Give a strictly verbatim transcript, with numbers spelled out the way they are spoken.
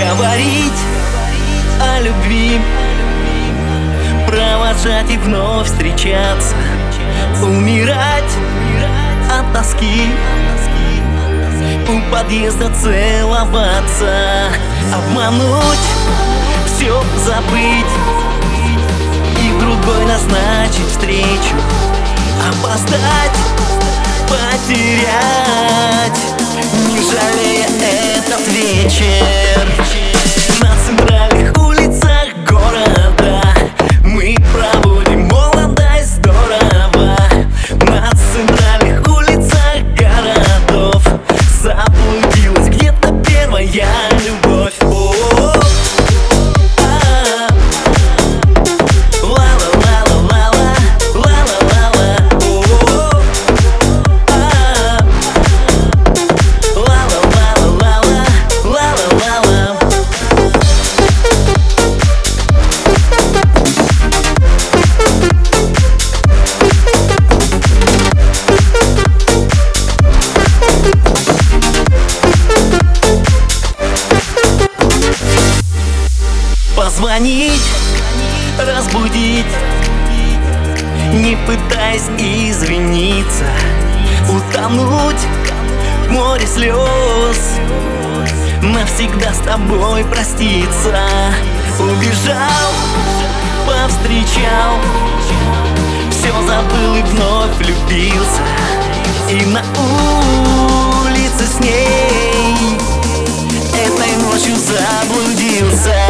Говорить о любви, провожать и вновь встречаться, умирать от тоски, у подъезда целоваться, обмануть, все забыть и в другой назначить встречу, опоздать, потерять, не жалея этот вечер. На центральных улицах города мы проводим молодо и здорово. На центральных улицах городов заблудилась где-то первая любовь. Позвонить, разбудить, не пытаясь извиниться, утонуть в море слез, навсегда с тобой проститься. Убежал, повстречал, все забыл и вновь влюбился, и на улице с ней этой ночью заблудился.